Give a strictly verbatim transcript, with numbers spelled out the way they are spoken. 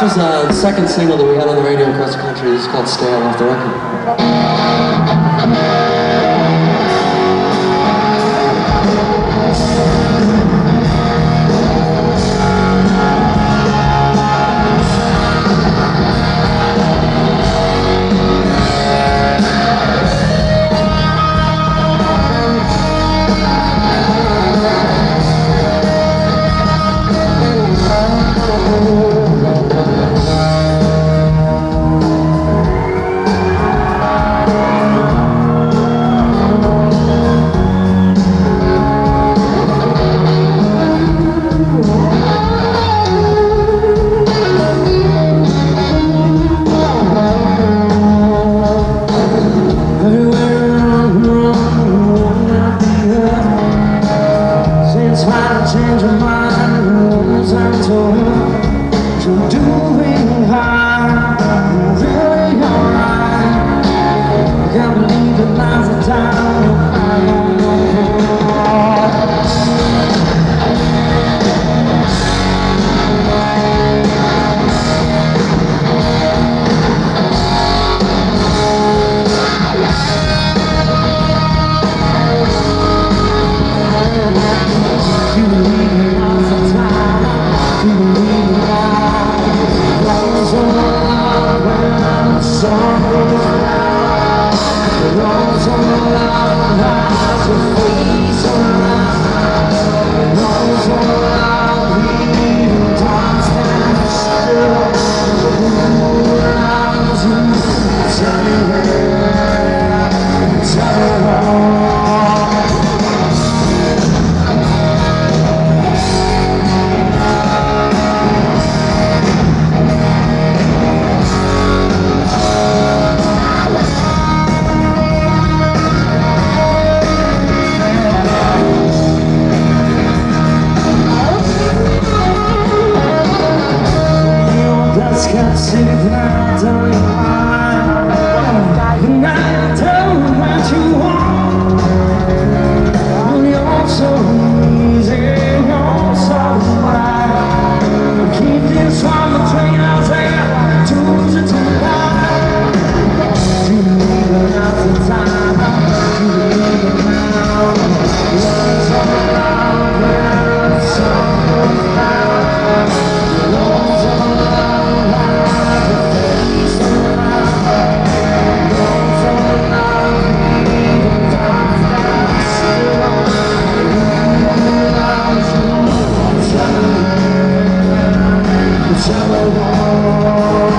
This was uh, the second single that we had on the radio across the country. It's called Stay Off the Record. Change your mind, rules I'm told you're doing hard, really alright. I can't believe it lies a time I don't know. You believe me lots of time, you believe me now. Love so loud when the sun goes down. Love so loud as the face around. Love so loud even time stands still. Who allows you to tell me where, tell me how. Can't sit down, don't you mind? And I don't what you want. You're so easy, you're so right. Keep this on the train, I'll say to you tonight. Do you need enough time? Do you need it now? Love's all around where the sun goes down. Love's all around. Tell me